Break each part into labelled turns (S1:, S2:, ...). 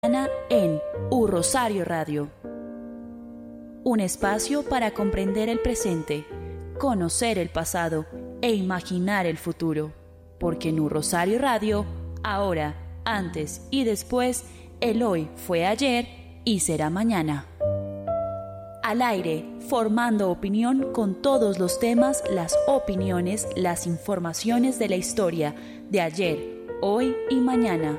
S1: En Rosario Radio. Un espacio para comprender el presente, conocer el pasado e imaginar el futuro. Porque en Rosario Radio, ahora, antes y después, el hoy fue ayer y será mañana. Al aire, formando opinión con todos los temas, las opiniones, las informaciones de la historia de ayer, hoy y mañana.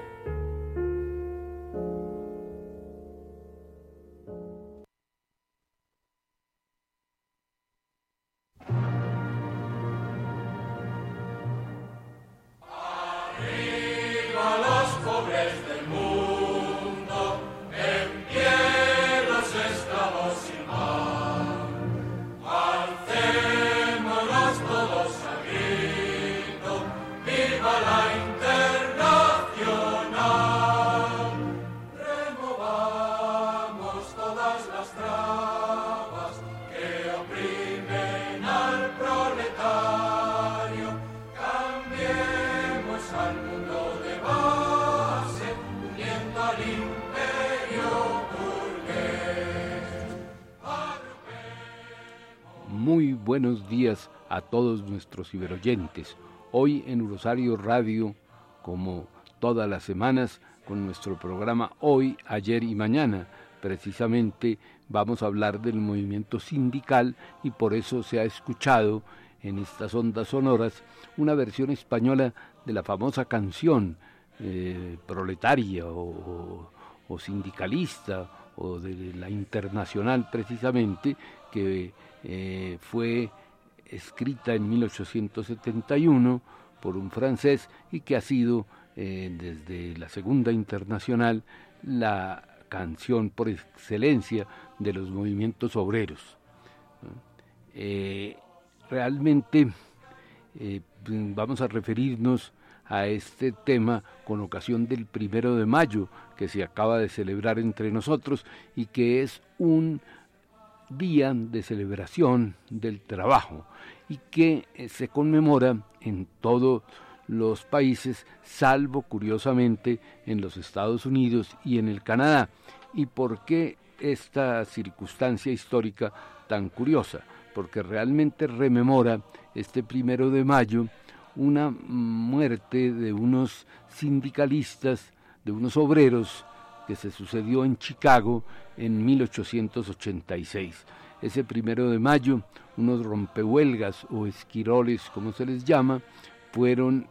S2: Muy buenos días a todos nuestros ciberoyentes. Hoy en Rosario Radio, como todas las semanas, con nuestro programa Hoy, Ayer y Mañana. Precisamente vamos a hablar del movimiento sindical y por eso se ha escuchado en estas ondas sonoras una versión española de la famosa canción proletaria o sindicalista o de la Internacional precisamente, que fue escrita en 1871 por un francés y que ha sido desde la Segunda Internacional la canción por excelencia de los movimientos obreros. Realmente vamos a referirnos a este tema con ocasión del 1 de mayo que se acaba de celebrar entre nosotros y que es un día de celebración del trabajo y que se conmemora en todos los países, salvo curiosamente en los Estados Unidos y en el Canadá. ¿Y por qué esta circunstancia histórica tan curiosa? Porque realmente rememora este 1 de mayo una muerte de unos sindicalistas, de unos obreros, que se sucedió en Chicago en 1886. Ese 1 de mayo, unos rompehuelgas o esquiroles, como se les llama, fueron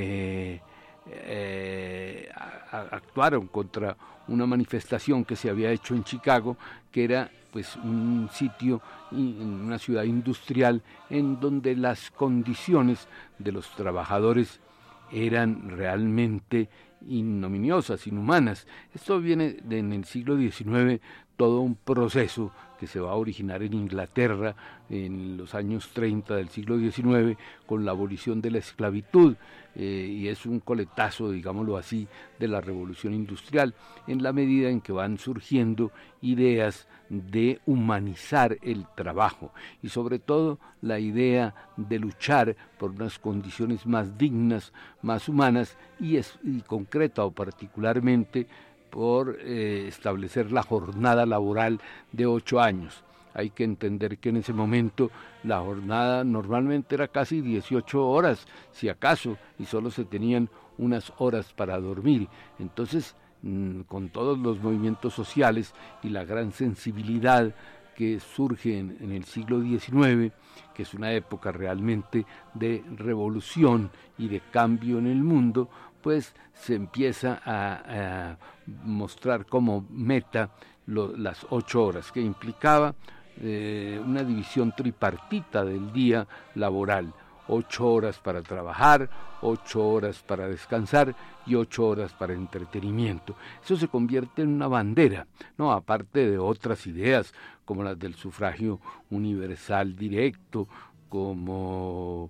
S2: actuaron contra una manifestación que se había hecho en Chicago, que era pues un sitio, una ciudad industrial en donde las condiciones de los trabajadores eran realmente ignominiosas, inhumanas. Esto viene en el siglo XIX, todo un proceso que se va a originar en Inglaterra en los años 30 del siglo XIX con la abolición de la esclavitud, y es un coletazo, digámoslo así, de la revolución industrial, en la medida en que van surgiendo ideas de humanizar el trabajo y sobre todo la idea de luchar por unas condiciones más dignas, más humanas y concreta o particularmente por establecer la jornada laboral de 8 años. Hay que entender que en ese momento la jornada normalmente era casi 18 horas, si acaso, y solo se tenían unas horas para dormir. Entonces, con todos los movimientos sociales y la gran sensibilidad que surge en el siglo XIX, que es una época realmente de revolución y de cambio en el mundo, pues se empieza a mostrar como meta las 8 horas, que implicaba una división tripartita del día laboral: 8 horas para trabajar, 8 horas para descansar y 8 horas para entretenimiento. Eso se convierte en una bandera, ¿no? Aparte de otras ideas como las del sufragio universal directo, como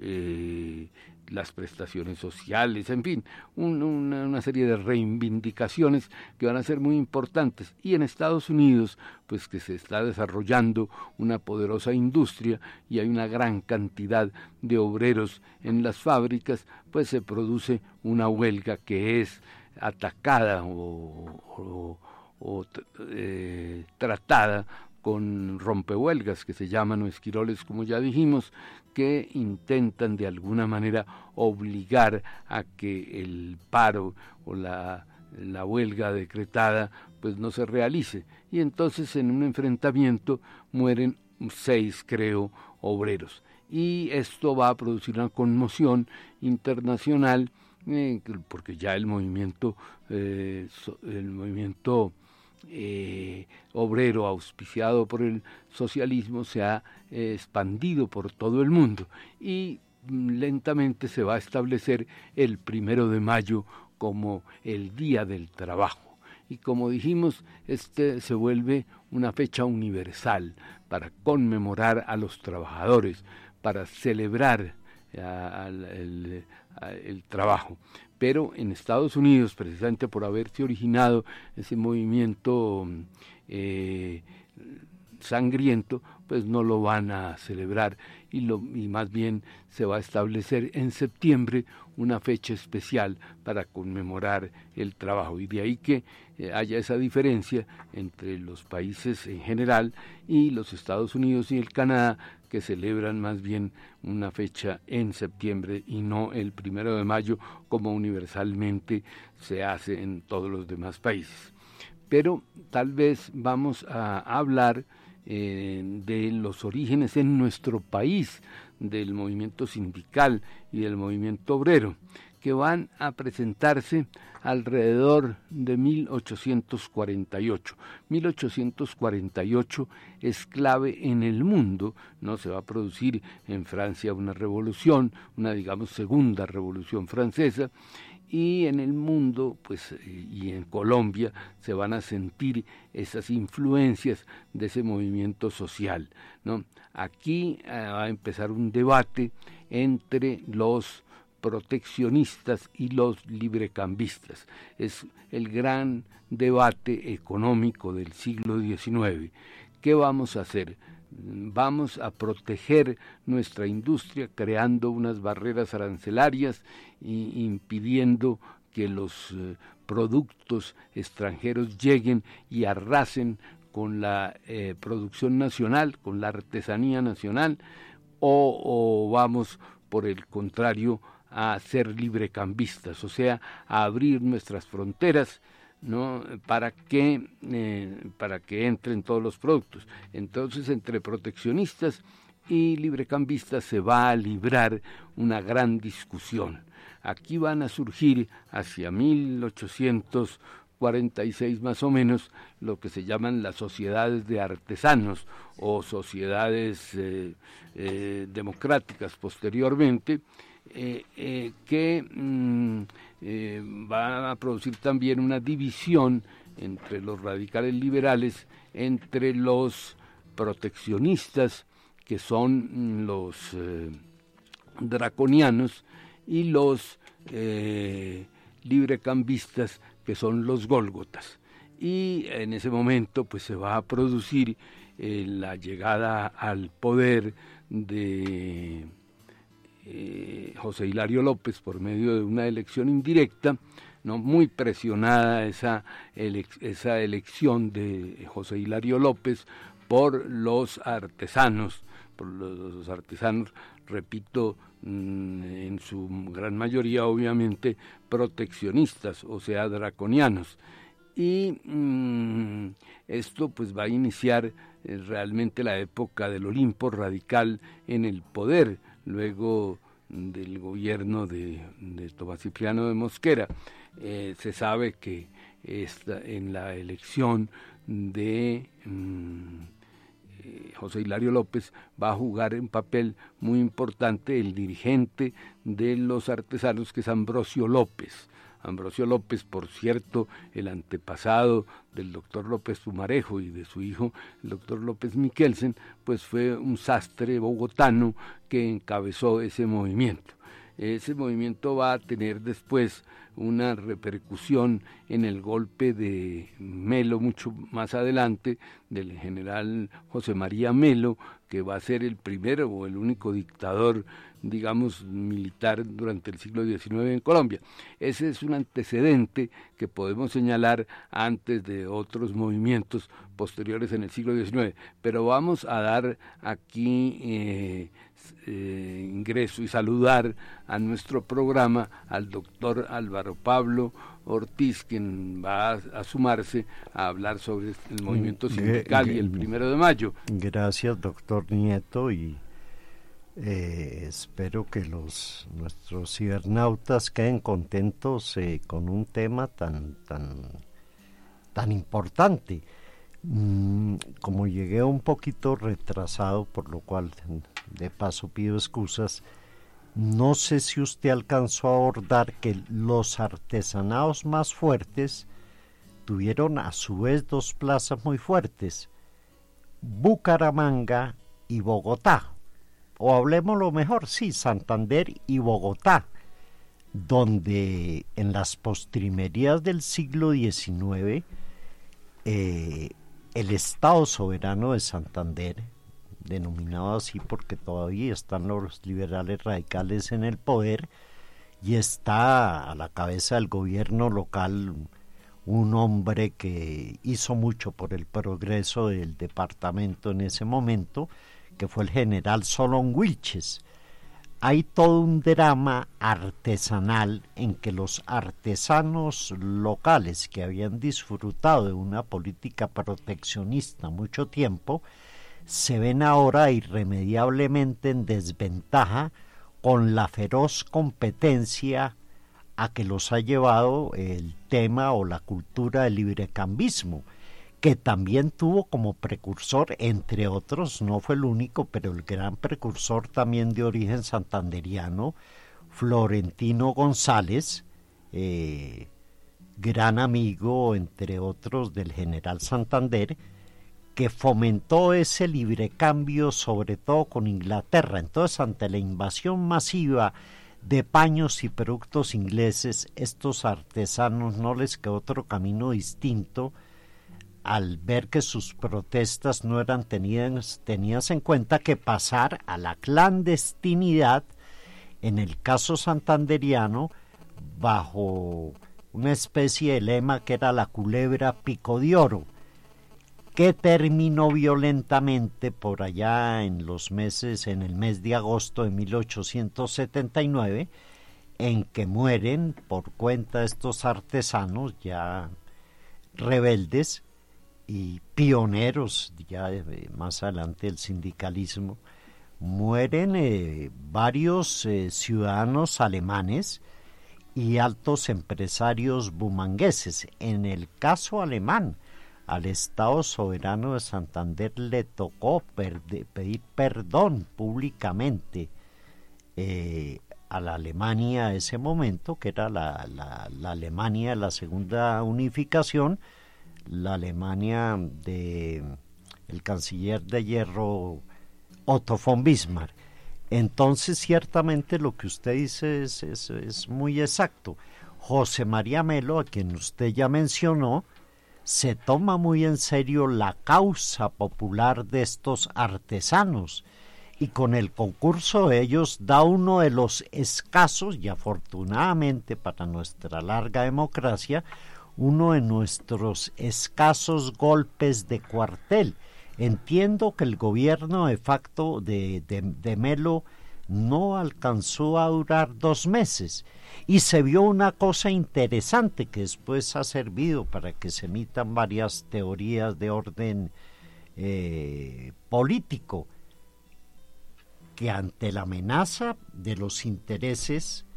S2: las prestaciones sociales, en fin, una serie de reivindicaciones que van a ser muy importantes. Y en Estados Unidos, pues que se está desarrollando una poderosa industria y hay una gran cantidad de obreros en las fábricas, pues se produce una huelga que es atacada tratada con rompehuelgas, que se llaman, o esquiroles, como ya dijimos, que intentan de alguna manera obligar a que el paro o la huelga decretada pues no se realice. Y entonces en un enfrentamiento mueren 6, creo, obreros. Y esto va a producir una conmoción internacional, porque ya el movimiento obrero auspiciado por el socialismo se ha expandido por todo el mundo y lentamente se va a establecer el 1 de mayo como el Día del Trabajo. Y como dijimos, se vuelve una fecha universal para conmemorar a los trabajadores, para celebrar el trabajo. Pero en Estados Unidos, precisamente por haberse originado ese movimiento sangriento, pues no lo van a celebrar y más bien se va a establecer en septiembre una fecha especial para conmemorar el trabajo, y de ahí que haya esa diferencia entre los países en general y los Estados Unidos y el Canadá, que celebran más bien una fecha en septiembre y no el 1 de mayo como universalmente se hace en todos los demás países. Pero tal vez vamos a hablar de los orígenes en nuestro país del movimiento sindical y del movimiento obrero, que van a presentarse alrededor de 1848. 1848 es clave en el mundo, ¿no? Se va a producir en Francia una revolución, una, digamos, segunda revolución francesa, y en el mundo, pues, y en Colombia se van a sentir esas influencias de ese movimiento social, ¿no? Aquí va a empezar un debate entre los proteccionistas y los librecambistas. Es el gran debate económico del siglo XIX. ¿Qué vamos a hacer? Vamos a proteger nuestra industria creando unas barreras arancelarias e impidiendo que los productos extranjeros lleguen y arrasen con la producción nacional, con la artesanía nacional, o vamos, por el contrario, a ser librecambistas, o sea, a abrir nuestras fronteras, ¿no? para que entren todos los productos. Entonces, entre proteccionistas y librecambistas se va a librar una gran discusión. Aquí van a surgir hacia 1846 más o menos lo que se llaman las sociedades de artesanos o sociedades democráticas posteriormente, que va a producir también una división entre los radicales liberales, entre los proteccionistas, que son los draconianos, y los librecambistas, que son los gólgotas. Y en ese momento pues se va a producir la llegada al poder de José Hilario López por medio de una elección indirecta, ¿no? Muy presionada esa elección de José Hilario López por los artesanos, repito, en su gran mayoría obviamente proteccionistas, o sea, draconianos. Y esto pues va a iniciar realmente la época del Olimpo radical en el poder, luego del gobierno de Tomás Cipriano de Mosquera. Se sabe que en la elección de José Hilario López va a jugar un papel muy importante el dirigente de los artesanos, que es Ambrosio López. Ambrosio López, por cierto, el antepasado del doctor López Pumarejo y de su hijo, el doctor López Miquelsen, pues fue un sastre bogotano que encabezó ese movimiento. Ese movimiento va a tener después una repercusión en el golpe de Melo mucho más adelante, del general José María Melo, que va a ser el primero o el único dictador, digamos, militar durante el siglo XIX en Colombia. Ese es un antecedente que podemos señalar antes de otros movimientos posteriores en el siglo XIX, pero vamos a dar aquí ingreso y saludar a nuestro programa al doctor Álvaro Pablo Ortiz, quien va a sumarse a hablar sobre el movimiento sindical y el 1 de mayo.
S3: Gracias, doctor Nieto, y espero que nuestros cibernautas queden contentos con un tema tan importante. Como llegué un poquito retrasado, por lo cual de paso pido excusas, no sé si usted alcanzó a abordar que los artesanados más fuertes tuvieron a su vez dos plazas muy fuertes, Bucaramanga y Bogotá, o hablemoslo mejor, sí, Santander y Bogotá, donde en las postrimerías del siglo XIX el Estado Soberano de Santander, denominado así porque todavía están los liberales radicales en el poder, y está a la cabeza del gobierno local un hombre que hizo mucho por el progreso del departamento en ese momento, que fue el general Solón Wilches. Hay todo un drama artesanal en que los artesanos locales que habían disfrutado de una política proteccionista mucho tiempo se ven ahora irremediablemente en desventaja con la feroz competencia a que los ha llevado el tema o la cultura del librecambismo, que también tuvo como precursor, entre otros, no fue el único, pero el gran precursor también de origen santanderiano, Florentino González, gran amigo, entre otros, del general Santander, que fomentó ese librecambio sobre todo con Inglaterra. Entonces, ante la invasión masiva de paños y productos ingleses, estos artesanos no les quedó otro camino distinto al ver que sus protestas no eran tenidas en cuenta que pasar a la clandestinidad, en el caso santanderiano, bajo una especie de lema que era la culebra pico de oro, que terminó violentamente por allá en el mes de agosto de 1879, en que mueren por cuenta de estos artesanos ya rebeldes y pioneros ya más adelante del sindicalismo, mueren varios ciudadanos alemanes y altos empresarios bumangueses. En el caso alemán, al Estado Soberano de Santander le tocó pedir perdón públicamente a la Alemania de ese momento, que era la Alemania de la segunda unificación, la Alemania de el canciller de hierro Otto von Bismarck. Entonces, ciertamente lo que usted dice es muy exacto. José María Melo, a quien usted ya mencionó, se toma muy en serio la causa popular de estos artesanos, y con el concurso de ellos da uno de los escasos, y afortunadamente para nuestra larga democracia, uno de nuestros escasos golpes de cuartel. Entiendo que el gobierno de facto de Melo no alcanzó a durar 2 meses, y se vio una cosa interesante que después ha servido para que se emitan varias teorías de orden político, que ante la amenaza de los intereses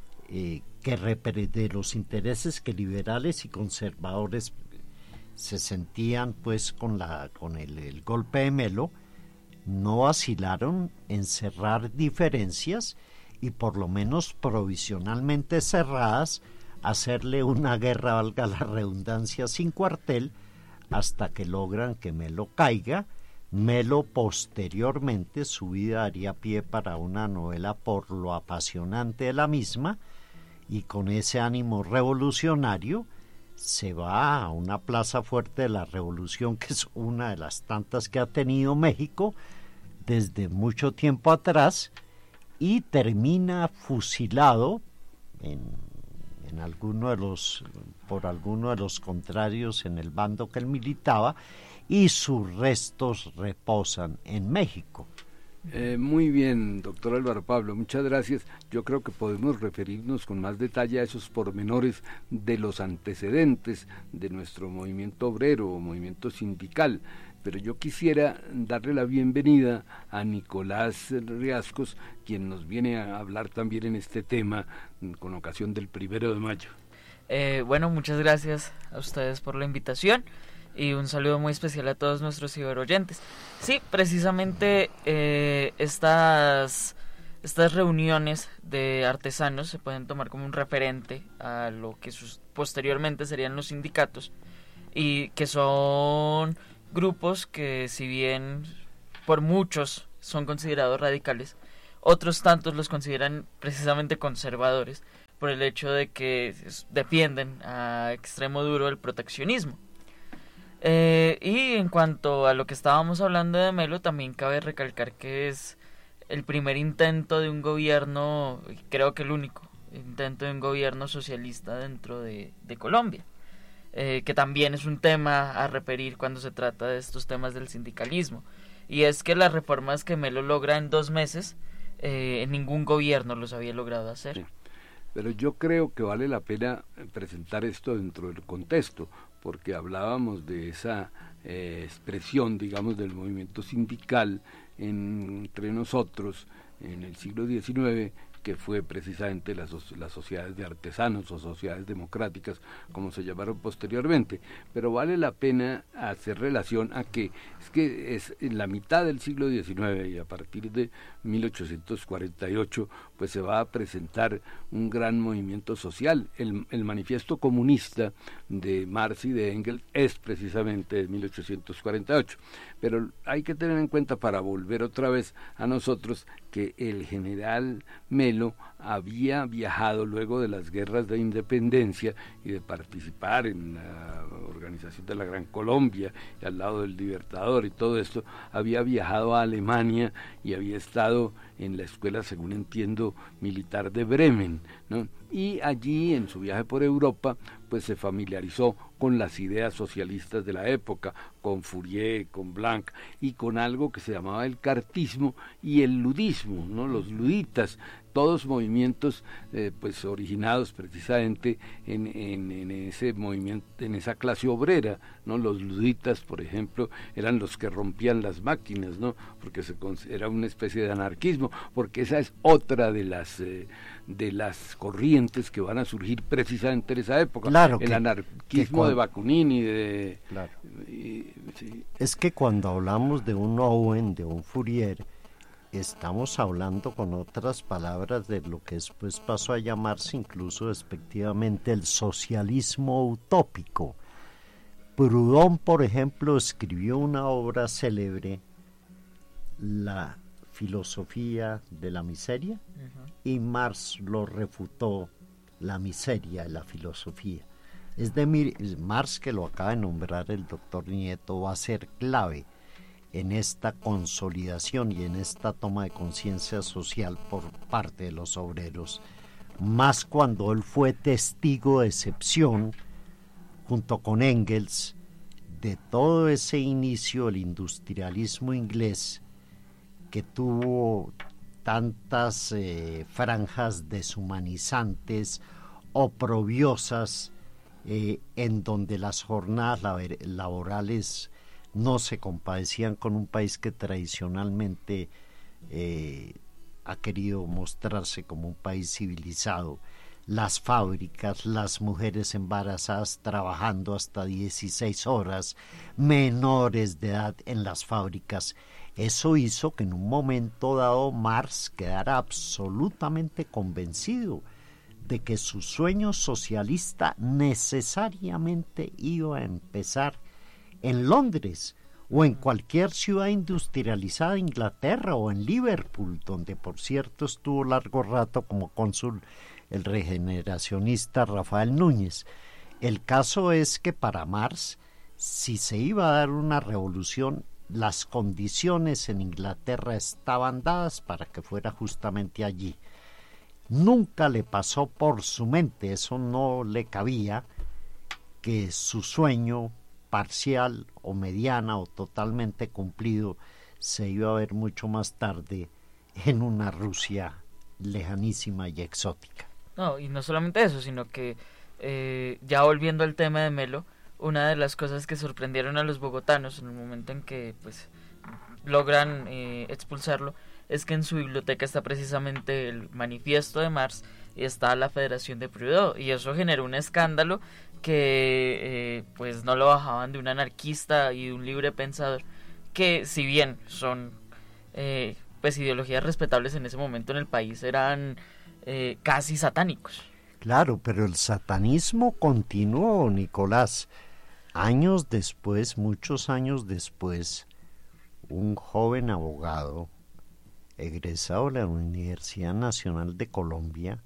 S3: que liberales y conservadores se sentían pues con el golpe de Melo, no vacilaron en cerrar diferencias y por lo menos provisionalmente cerradas, hacerle una guerra, valga la redundancia, sin cuartel, hasta que logran que Melo caiga. Melo posteriormente, su vida daría pie para una novela por lo apasionante de la misma, y con ese ánimo revolucionario se va a una plaza fuerte de la revolución, que es una de las tantas que ha tenido México, desde mucho tiempo atrás y termina fusilado por alguno de los contrarios en el bando que él militaba, y sus restos reposan en México.
S2: Muy bien, doctor Álvaro Pablo, muchas gracias. Yo creo que podemos referirnos con más detalle a esos pormenores de los antecedentes de nuestro movimiento obrero o movimiento sindical, pero yo quisiera darle la bienvenida a Nicolás Riascos, quien nos viene a hablar también en este tema con ocasión del 1 de mayo.
S4: Bueno, muchas gracias a ustedes por la invitación y un saludo muy especial a todos nuestros ciberoyentes. Sí, precisamente estas reuniones de artesanos se pueden tomar como un referente a lo que posteriormente serían los sindicatos, y que son grupos que, si bien por muchos son considerados radicales, otros tantos los consideran precisamente conservadores por el hecho de que defienden a extremo duro el proteccionismo. Y en cuanto a lo que estábamos hablando de Melo, también cabe recalcar que es el primer intento de un gobierno, creo que el único intento de un gobierno socialista dentro de Colombia, que también es un tema a referir cuando se trata de estos temas del sindicalismo, y es que las reformas que Melo logra en 2 meses, en ningún gobierno los había logrado hacer.
S2: Sí. Pero yo creo que vale la pena presentar esto dentro del contexto, porque hablábamos de esa expresión, digamos, del movimiento sindical entre nosotros en el siglo XIX, que fue precisamente las sociedades de artesanos o sociedades democráticas, como se llamaron posteriormente. Pero vale la pena hacer relación a que es en la mitad del siglo XIX y a partir de 1848 pues se va a presentar un gran movimiento social. El manifiesto comunista de Marx y de Engels es precisamente de 1848, pero hay que tener en cuenta, para volver otra vez a nosotros, que el general Melo había viajado luego de las guerras de independencia y de participar en la organización de la Gran Colombia y al lado del Libertador y todo esto, había viajado a Alemania y había estado en la escuela, según entiendo, militar de Bremen, ¿no? Y allí, en su viaje por Europa, pues se familiarizó con las ideas socialistas de la época, con Fourier, con Blanc, y con algo que se llamaba el cartismo y el ludismo, ¿no? Los luditas, todos movimientos pues originados precisamente en ese movimiento, en esa clase obrera, ¿no? Los luditas, por ejemplo, eran los que rompían las máquinas, ¿no? Porque era una especie de anarquismo, porque esa es otra de las corrientes que van a surgir precisamente en esa época.
S3: Claro,
S2: el anarquismo de Bakunin y de...
S3: Claro.
S2: Sí.
S3: Es que cuando hablamos de un Owen, de un Fourier, estamos hablando, con otras palabras, de lo que después pasó a llamarse incluso despectivamente el socialismo utópico. Proudhon, por ejemplo, escribió una obra célebre, La filosofía de la miseria, y Marx lo refutó, La miseria y la filosofía. Es de Marx, que lo acaba de nombrar el doctor Nieto, va a ser clave en esta consolidación y en esta toma de conciencia social por parte de los obreros, más cuando él fue testigo de excepción, junto con Engels, de todo ese inicio del industrialismo inglés, que tuvo tantas franjas deshumanizantes, oprobiosas, en donde las jornadas laborales no se compadecían con un país que tradicionalmente ha querido mostrarse como un país civilizado. Las fábricas, las mujeres embarazadas trabajando hasta 16 horas, menores de edad en las fábricas. Eso hizo que en un momento dado Marx quedara absolutamente convencido de que su sueño socialista necesariamente iba a empezar en Londres o en cualquier ciudad industrializada de Inglaterra o en Liverpool, donde por cierto estuvo largo rato como cónsul el regeneracionista Rafael Núñez. El caso es que para Marx, si se iba a dar una revolución, las condiciones en Inglaterra estaban dadas para que fuera justamente allí. Nunca le pasó por su mente, eso no le cabía, que su sueño parcial o mediana o totalmente cumplido se iba a ver mucho más tarde en una Rusia lejanísima y exótica.
S4: No, y no solamente eso, sino que ya volviendo al tema de Melo, una de las cosas que sorprendieron a los bogotanos en el momento en que pues logran expulsarlo es que en su biblioteca está precisamente el manifiesto de Marx y está la Federación de Proudhon, y eso generó un escándalo que pues no lo bajaban de un anarquista y de un libre pensador, que si bien son pues ideologías respetables en ese momento en el país, eran casi satánicos.
S3: Claro, pero el satanismo continuó, Nicolás. Años después, muchos años después, un joven abogado egresado de la Universidad Nacional de Colombia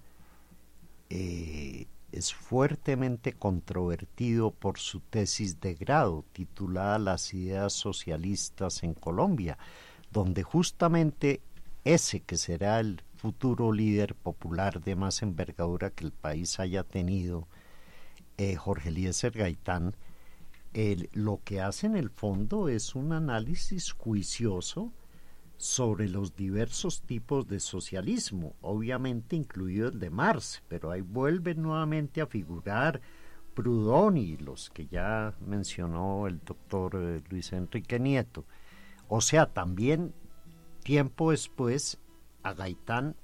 S3: es fuertemente controvertido por su tesis de grado titulada Las ideas socialistas en Colombia, donde justamente ese que será el futuro líder popular de más envergadura que el país haya tenido, Jorge Eliezer Gaitán, lo que hace en el fondo es un análisis juicioso sobre los diversos tipos de socialismo, obviamente incluido el de Marx, pero ahí vuelven nuevamente a figurar Proudhon y los que ya mencionó el doctor Luis Enrique Nieto. O sea, también tiempo después a Gaitán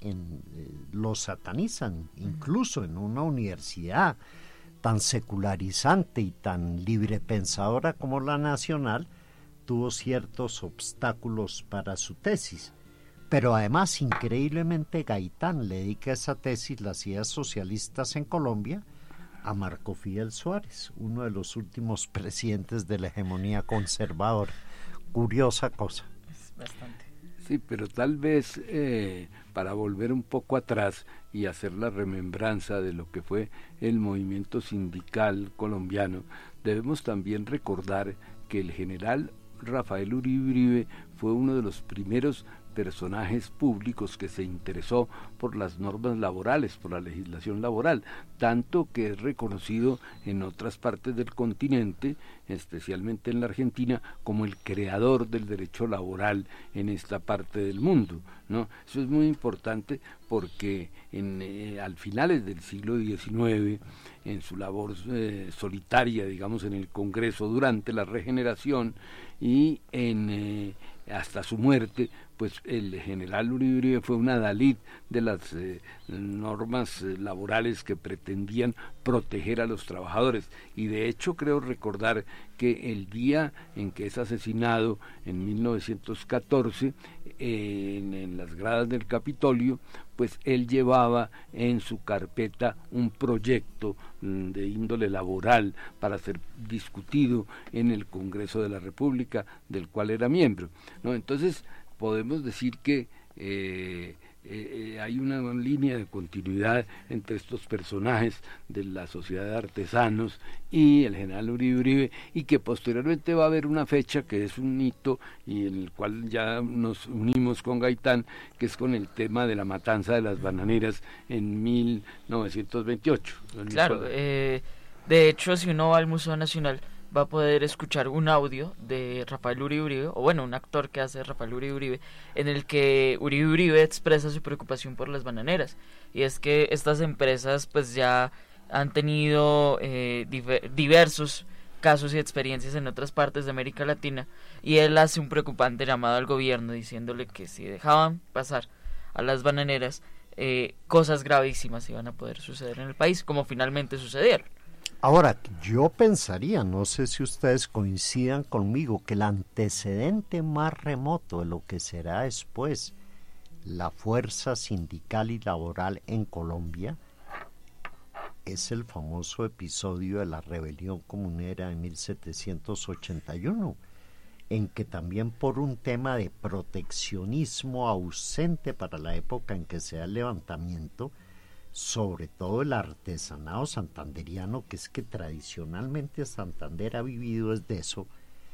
S3: lo satanizan, incluso en una universidad tan secularizante y tan librepensadora como la Nacional, tuvo ciertos obstáculos para su tesis. Pero además, increíblemente, Gaitán le dedica esa tesis, Las ideas socialistas en Colombia, a Marco Fidel Suárez, uno de los últimos presidentes de la hegemonía conservadora. Curiosa cosa.
S4: Es bastante.
S2: Sí, pero tal vez para volver un poco atrás y hacer la remembranza de lo que fue el movimiento sindical colombiano, debemos también recordar que el general Rafael Uribe Uribe fue uno de los primeros personajes públicos que se interesó por las normas laborales, por la legislación laboral, tanto que es reconocido en otras partes del continente, especialmente en la Argentina, como el creador del derecho laboral en esta parte del mundo, ¿no? Eso es muy importante porque al finales del siglo XIX, en su labor solitaria, digamos, en el Congreso durante la regeneración y hasta su muerte, pues el general Uribe Uribe fue un adalid de las normas laborales que pretendían proteger a los trabajadores, y de hecho creo recordar que el día en que es asesinado en 1914 en las gradas del Capitolio, pues él llevaba en su carpeta un proyecto de índole laboral para ser discutido en el Congreso de la República, del cual era miembro, ¿no? Entonces podemos decir que hay una línea de continuidad entre estos personajes de la sociedad de artesanos y el general Uribe Uribe, y que posteriormente va a haber una fecha que es un hito y en el cual ya nos unimos con Gaitán, que es con el tema de la matanza de las bananeras en 1928.
S4: Claro, de hecho, si uno va al Museo Nacional va a poder escuchar un audio de Rafael Uribe Uribe, o bueno, un actor que hace Rafael Uribe Uribe, en el que Uribe Uribe expresa su preocupación por las bananeras, y es que estas empresas pues ya han tenido diversos casos y experiencias en otras partes de América Latina, y él hace un preocupante llamado al gobierno diciéndole que si dejaban pasar a las bananeras, cosas gravísimas iban a poder suceder en el país, como finalmente sucedieron.
S3: Ahora, yo pensaría, no sé si ustedes coincidan conmigo, que el antecedente más remoto de lo que será después la fuerza sindical y laboral en Colombia es el famoso episodio de la rebelión comunera de 1781, en que también por un tema de proteccionismo ausente para la época en que se da el levantamiento, sobre todo el artesanado santanderiano, que es que tradicionalmente Santander ha vivido es de eso,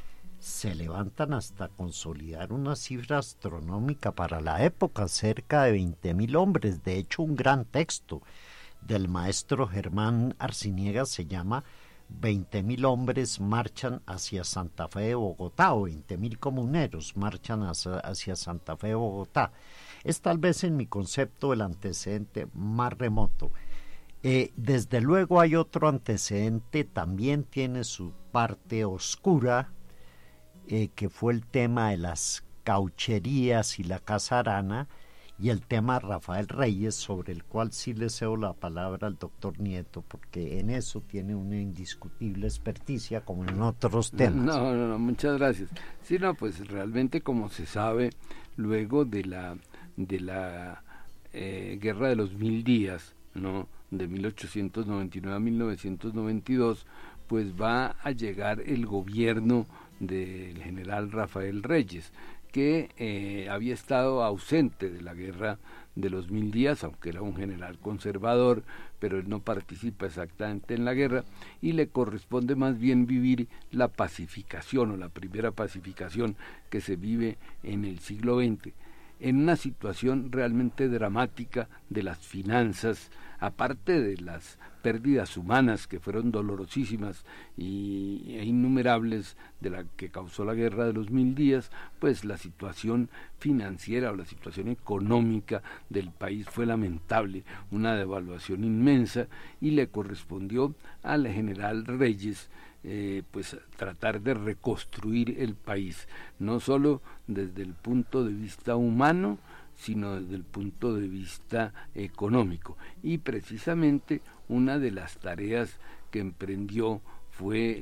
S3: se levantan hasta consolidar una cifra astronómica para la época, cerca de 20.000 hombres. De hecho, un gran texto del maestro Germán Arciniega se llama 20.000 hombres marchan hacia Santa Fe de Bogotá, o 20.000 comuneros marchan hacia Santa Fe de Bogotá. Es tal vez en mi concepto el antecedente más remoto. Desde luego hay otro antecedente, también tiene su parte oscura, que fue el tema de las caucherías y la Casa Arana, y el tema Rafael Reyes, sobre el cual sí le cedo la palabra al doctor Nieto, porque en eso tiene una indiscutible experticia, como en otros temas.
S2: No, muchas gracias. Sí, no, pues realmente, como se sabe, luego de la Guerra de los 1000 días, ¿no?, de 1899 a 1992, pues va a llegar el gobierno del general Rafael Reyes, que había estado ausente de la Guerra de los 1000 días, aunque era un general conservador, pero él no participa exactamente en la guerra, y le corresponde más bien vivir la pacificación, o la primera pacificación que se vive en el siglo XX, en una situación realmente dramática de las finanzas, aparte de las pérdidas humanas que fueron dolorosísimas e innumerables de la que causó la Guerra de los 1000 días, pues la situación financiera o la situación económica del país fue lamentable, una devaluación inmensa, y le correspondió al general Reyes pues tratar de reconstruir el país, no solo desde el punto de vista humano, sino desde el punto de vista económico. Y precisamente una de las tareas que emprendió fue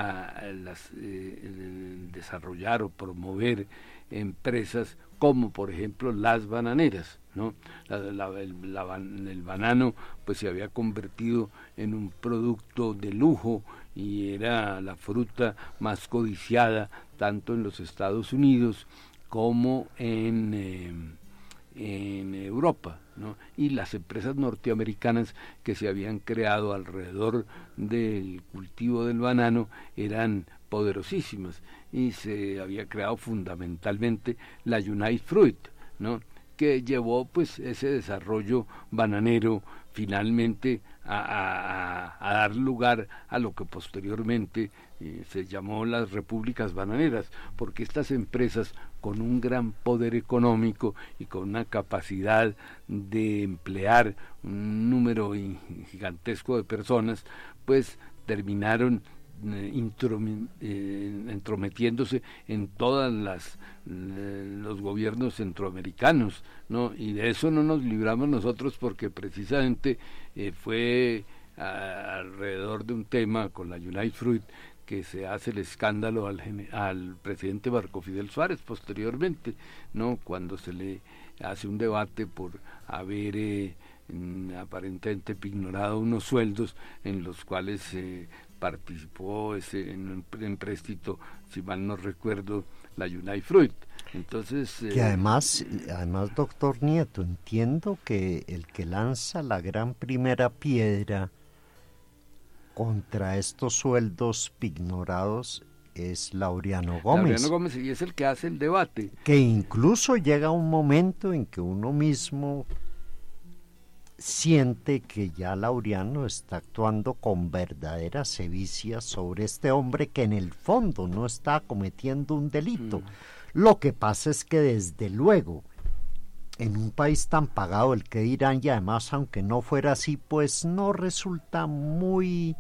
S2: el desarrollar o promover empresas como por ejemplo las bananeras, ¿no? El banano pues se había convertido en un producto de lujo y era la fruta más codiciada tanto en los Estados Unidos como en Europa, ¿no? Y las empresas norteamericanas que se habían creado alrededor del cultivo del banano eran poderosísimas, y se había creado fundamentalmente la United Fruit, ¿no?, que llevó pues ese desarrollo bananero finalmente a dar lugar a lo que posteriormente se llamó las repúblicas bananeras, porque estas empresas, con un gran poder económico y con una capacidad de emplear un número gigantesco de personas, pues terminaron entrometiéndose en todas los gobiernos centroamericanos, ¿no? Y de eso no nos libramos nosotros, porque precisamente fue alrededor de un tema con la United Fruit que se hace el escándalo al presidente Marco Fidel Suárez posteriormente, ¿no?, cuando se le hace un debate por haber aparentemente ignorado unos sueldos en los cuales participó en un empréstito, si mal no recuerdo, la United Fruit. Entonces
S3: que además doctor Nieto, entiendo que el que lanza la gran primera piedra contra estos sueldos pignorados es Laureano Gómez.
S2: Laureano Gómez, y es el que hace el debate.
S3: Que incluso llega un momento en que uno mismo siente que ya Laureano está actuando con verdadera sevicia sobre este hombre que en el fondo no está cometiendo un delito. Lo que pasa es que desde luego, en un país tan pagado, el que dirán, y además aunque no fuera así, pues no resulta muy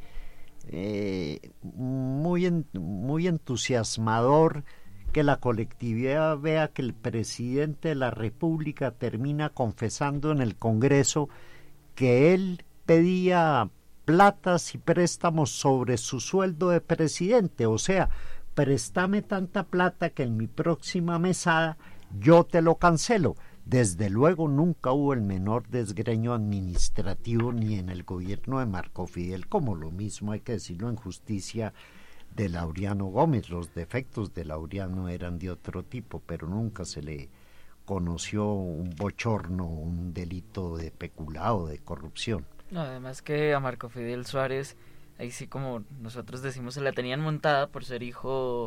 S3: entusiasmador que la colectividad vea que el presidente de la República termina confesando en el Congreso que él pedía platas y préstamos sobre su sueldo de presidente, o sea, préstame tanta plata que en mi próxima mesada yo te lo cancelo. Desde luego nunca hubo el menor desgreño administrativo ni en el gobierno de Marco Fidel, como lo mismo hay que decirlo en justicia de Laureano Gómez. Los defectos de Laureano eran de otro tipo, pero nunca se le conoció un bochorno, un delito de peculado, de corrupción.
S4: No, además que a Marco Fidel Suárez, ahí sí, como nosotros decimos, se la tenían montada por ser hijo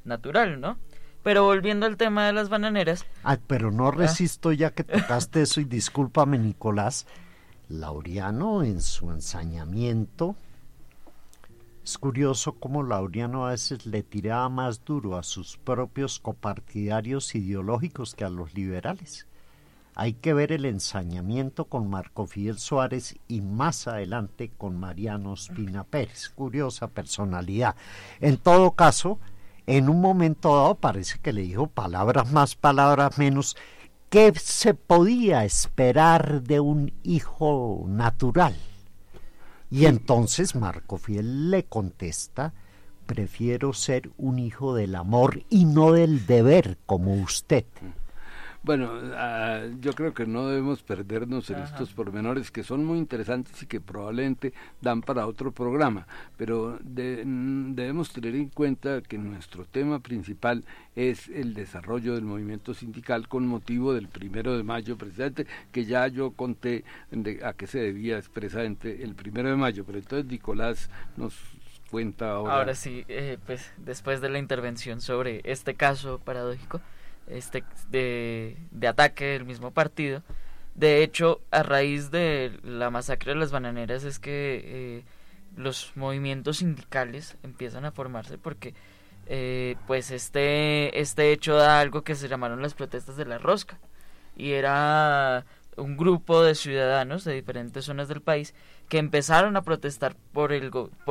S4: natural, ¿no? Pero volviendo al tema de las bananeras...
S3: pero no resisto ya que tocaste eso, y discúlpame, Nicolás. Laureano en su ensañamiento, es curioso cómo Laureano a veces le tiraba más duro a sus propios copartidarios ideológicos que a los liberales. Hay que ver el ensañamiento con Marco Fidel Suárez y más adelante con Mariano Ospina Pérez. Curiosa personalidad. En todo caso, en un momento dado parece que le dijo palabras más, palabras menos. ¿Qué se podía esperar de un hijo natural? Y entonces Marco Fidel le contesta: prefiero ser un hijo del amor y no del deber como usted.
S2: Bueno, yo creo que no debemos perdernos en estos pormenores que son muy interesantes y que probablemente dan para otro programa, pero debemos tener en cuenta que nuestro tema principal es el desarrollo del movimiento sindical con motivo del 1 de mayo, precisamente, que ya yo conté a qué se debía expresamente el 1 de mayo, pero entonces Nicolás nos cuenta ahora.
S4: Ahora sí, pues después de la intervención sobre este caso paradójico, de ataque del mismo partido. De hecho, a raíz de la masacre de las bananeras es que los movimientos sindicales empiezan a formarse, porque pues este hecho da algo que se llamaron las protestas de la rosca, y era un grupo de ciudadanos de diferentes zonas del país que empezaron a protestar por el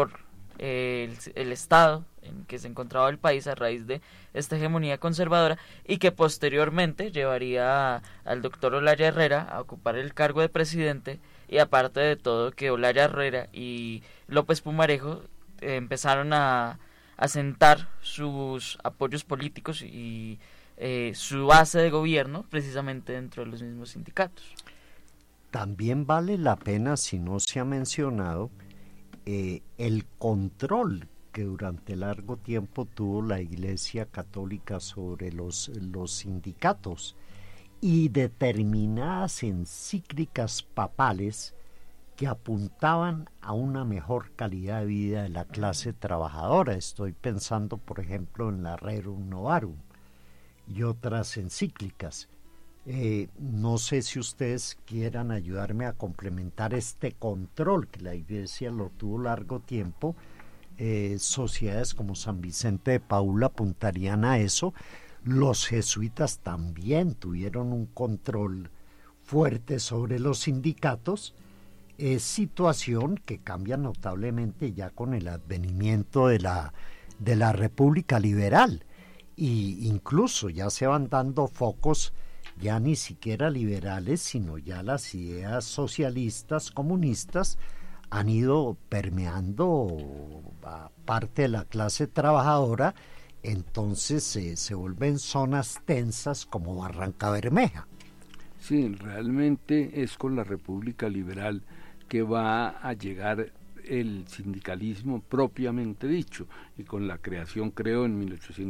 S4: estado en que se encontraba el país a raíz de esta hegemonía conservadora, y que posteriormente llevaría al doctor Olaya Herrera a ocupar el cargo de presidente. Y aparte de todo, que Olaya Herrera y López Pumarejo empezaron a sentar sus apoyos políticos y su base de gobierno precisamente dentro de los mismos sindicatos.
S3: También vale la pena, si no se ha mencionado, el control que durante largo tiempo tuvo la Iglesia Católica sobre los sindicatos, y determinadas encíclicas papales que apuntaban a una mejor calidad de vida de la clase trabajadora. Estoy pensando, por ejemplo, en la Rerum Novarum y otras encíclicas. No sé si ustedes quieran ayudarme a complementar este control que la Iglesia lo tuvo largo tiempo. Sociedades como San Vicente de Paúl apuntarían a eso. Los jesuitas también tuvieron un control fuerte sobre los sindicatos, situación que cambia notablemente ya con el advenimiento de la República Liberal, y incluso ya se van dando focos ya ni siquiera liberales, sino ya las ideas socialistas, comunistas, han ido permeando a parte de la clase trabajadora. Entonces se vuelven zonas tensas como Barranca Bermeja.
S2: Sí, realmente es con la República Liberal que va a llegar el sindicalismo propiamente dicho, y con la creación, creo, en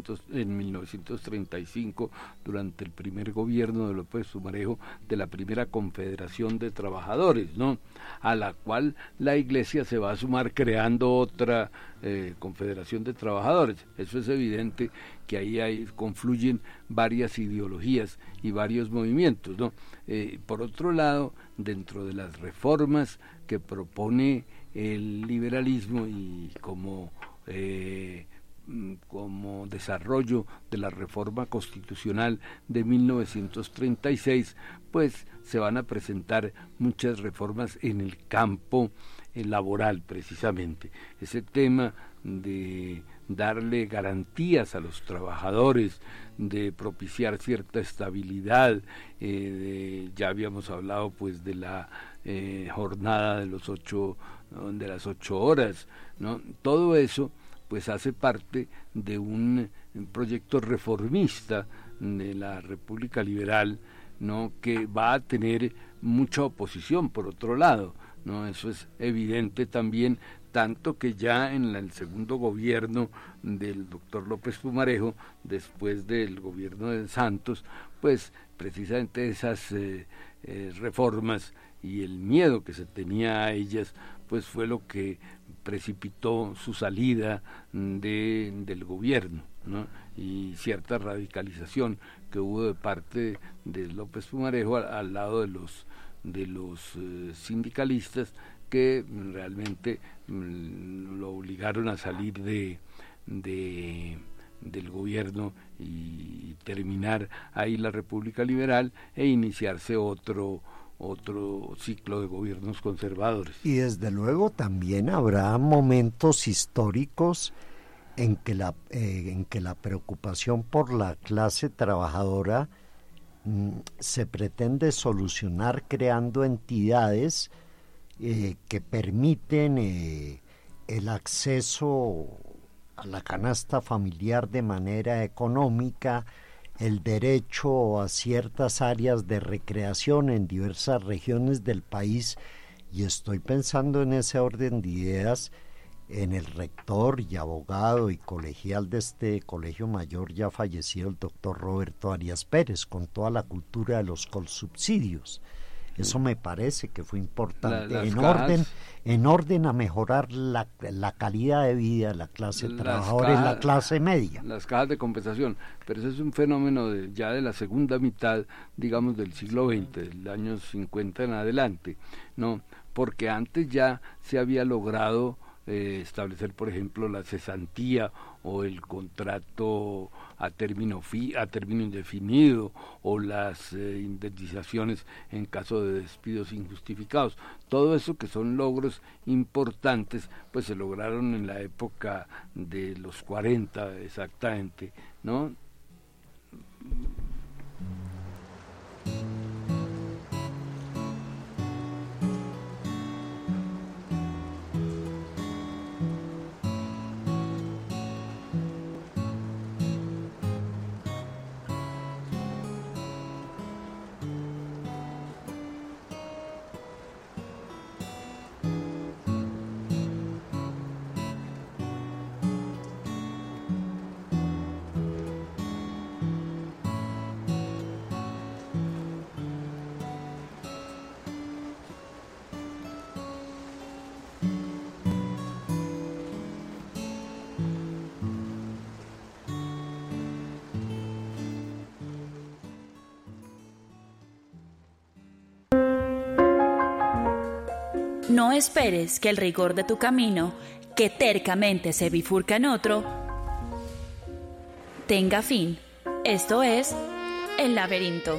S2: 1935, durante el primer gobierno de López Pumarejo, de la primera Confederación de Trabajadores, ¿no?, a la cual la Iglesia se va a sumar creando otra Confederación de Trabajadores. Eso es evidente que ahí confluyen varias ideologías y varios movimientos, ¿no? Por otro lado, dentro de las reformas que propone el liberalismo y como desarrollo de la reforma constitucional de 1936, pues se van a presentar muchas reformas en el campo laboral, precisamente. Ese tema de darle garantías a los trabajadores, de propiciar cierta estabilidad, ya habíamos hablado pues de la jornada de las 8 horas, ¿no? Todo eso pues hace parte de un proyecto reformista de la República Liberal, ¿no?, que va a tener mucha oposición por otro lado, ¿no? Eso es evidente también, tanto que ya en el segundo gobierno del doctor López Pumarejo, después del gobierno de Santos, pues precisamente esas reformas y el miedo que se tenía a ellas, pues fue lo que precipitó su salida del gobierno, ¿no? y cierta radicalización que hubo de parte de López Pumarejo al lado de los sindicalistas, que realmente lo obligaron a salir del gobierno y terminar ahí la República Liberal e iniciarse otro ciclo de gobiernos conservadores.
S3: Y desde luego también habrá momentos históricos en que la preocupación por la clase trabajadora se pretende solucionar creando entidades que permiten el acceso a la canasta familiar de manera económica, el derecho a ciertas áreas de recreación en diversas regiones del país, y estoy pensando en ese orden de ideas en el rector y abogado y colegial de este colegio mayor ya fallecido, el doctor Roberto Arias Pérez, con toda la cultura de los colsubsidios. Eso me parece que fue importante en orden a mejorar la calidad de vida de la clase trabajadora y la clase media.
S2: Las cajas de compensación, pero eso es un fenómeno ya de la segunda mitad, digamos, del siglo XX, del año 50 en adelante, ¿no? Porque antes ya se había logrado establecer, por ejemplo, la cesantía o el contrato a término indefinido, o las indemnizaciones en caso de despidos injustificados. Todo eso, que son logros importantes, pues se lograron en la época de los 40 exactamente, ¿no?
S1: No esperes que el rigor de tu camino, que tercamente se bifurca en otro, tenga fin. Esto es El Laberinto.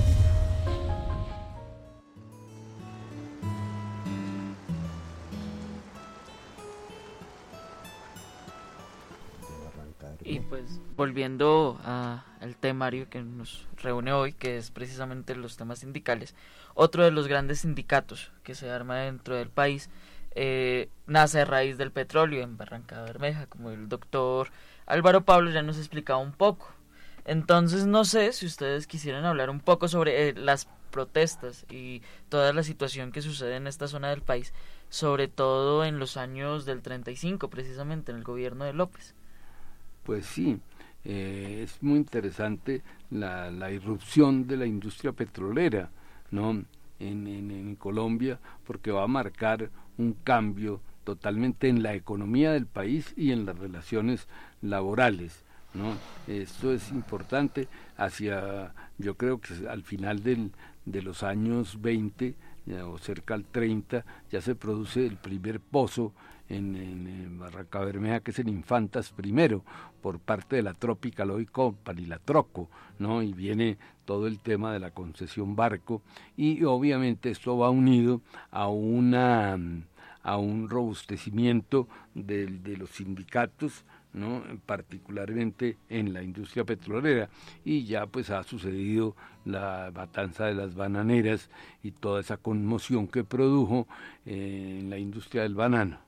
S4: Y pues volviendo al temario que nos reúne hoy, que es precisamente los temas sindicales, otro de los grandes sindicatos que se arma dentro del país nace a raíz del petróleo en Barranca Bermeja, como el doctor Álvaro Pablo ya nos explicaba un poco. Entonces no sé si ustedes quisieran hablar un poco sobre las protestas y toda la situación que sucede en esta zona del país, sobre todo en los años del 35, precisamente en el gobierno de López.
S2: Pues sí, es muy interesante la irrupción de la industria petrolera, ¿no? En Colombia, porque va a marcar un cambio totalmente en la economía del país y en las relaciones laborales, ¿no? Esto es importante yo creo que al final de los años 20 o cerca al 30 ya se produce el primer pozo en Barranca Bermeja, que es en Infantas primero, por parte de la Tropical Oil Company, la Troco, ¿no? Y viene todo el tema de la concesión barco, y obviamente esto va unido a un robustecimiento de los sindicatos, ¿no? Particularmente en la industria petrolera, y ya pues ha sucedido la matanza de las bananeras y toda esa conmoción que produjo en la industria del banano.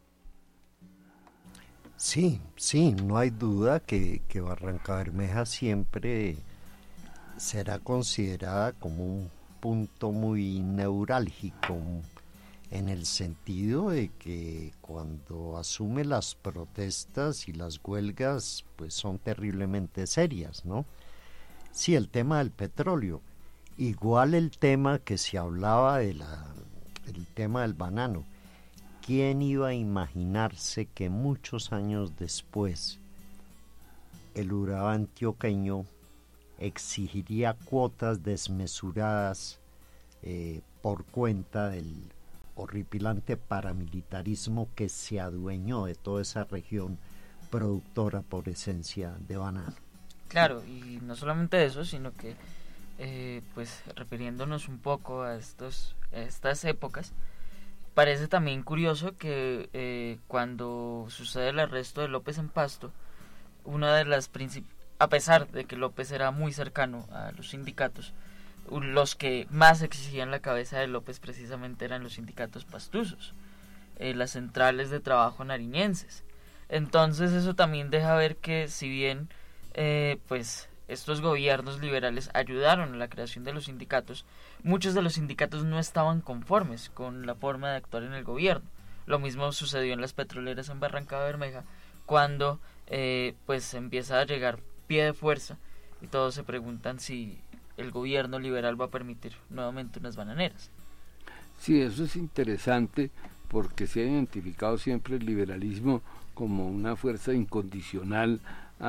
S3: Sí, no hay duda que Barranca Bermeja siempre será considerada como un punto muy neurálgico, en el sentido de que cuando asume las protestas y las huelgas, pues son terriblemente serias, ¿no? Sí, el tema del petróleo, igual el tema que se hablaba el tema del banano. ¿Quién iba a imaginarse que muchos años después el Urabá antioqueño exigiría cuotas desmesuradas por cuenta del horripilante paramilitarismo que se adueñó de toda esa región productora por esencia de banano.
S4: Claro, y no solamente eso, sino que pues refiriéndonos un poco a estas épocas, parece también curioso que cuando sucede el arresto de López en Pasto, una de las a pesar de que López era muy cercano a los sindicatos, los que más exigían la cabeza de López precisamente eran los sindicatos pastusos, las centrales de trabajo nariñenses. Entonces eso también deja ver que si bien pues estos gobiernos liberales ayudaron a la creación de los sindicatos, muchos de los sindicatos no estaban conformes con la forma de actuar en el gobierno. Lo mismo sucedió en las petroleras en Barranca Bermeja, cuando pues empieza a llegar pie de fuerza y todos se preguntan si el gobierno liberal va a permitir nuevamente unas bananeras.
S2: Sí, eso es interesante porque se ha identificado siempre el liberalismo como una fuerza incondicional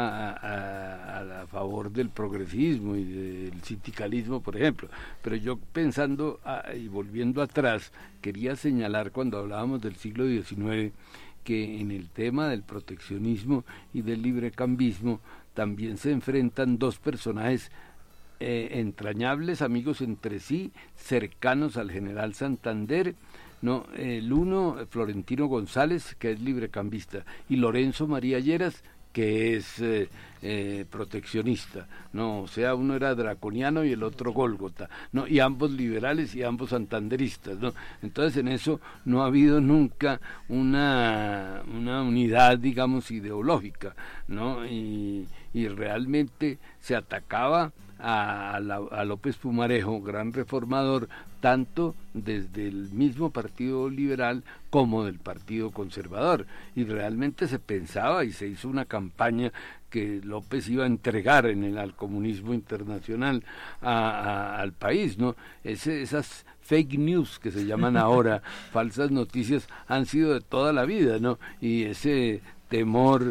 S2: a favor del progresismo y del sindicalismo, por ejemplo. Pero yo pensando y volviendo atrás, quería señalar cuando hablábamos del siglo XIX que en el tema del proteccionismo y del librecambismo también se enfrentan dos personajes entrañables, amigos entre sí, cercanos al general Santander, ¿no? El uno, Florentino González, que es librecambista, y Lorenzo María Lleras, que es proteccionista, ¿no? O sea, uno era draconiano y el otro Gólgota, ¿no? Y ambos liberales y ambos santanderistas, ¿no? Entonces en eso no ha habido nunca una unidad, digamos, ideológica, ¿no? Y realmente se atacaba a López Pumarejo, gran reformador, tanto desde el mismo Partido Liberal como del Partido Conservador, y realmente se pensaba y se hizo una campaña que López iba a entregar al comunismo internacional al país, ¿no? Esas fake news que se llaman ahora, falsas noticias, han sido de toda la vida, ¿no? Y ese temor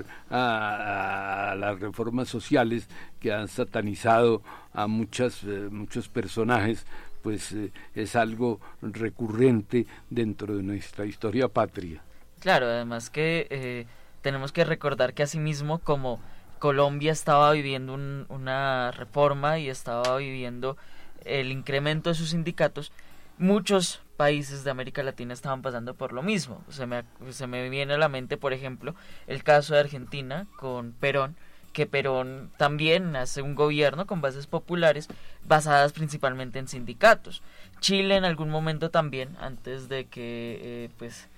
S2: a las reformas sociales que han satanizado a muchos personajes, pues es algo recurrente dentro de nuestra historia patria.
S4: Claro, además que tenemos que recordar que asimismo como Colombia estaba viviendo una reforma y estaba viviendo el incremento de sus sindicatos, muchos países de América Latina estaban pasando por lo mismo. Se me viene a la mente, por ejemplo, el caso de Argentina con Perón, que Perón también hace un gobierno con bases populares basadas principalmente en sindicatos. Chile en algún momento también, antes de que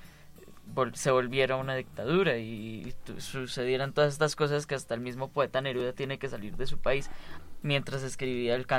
S4: se volviera una dictadura y sucedieran todas estas cosas, que hasta el mismo poeta Neruda tiene que salir de su país mientras escribía el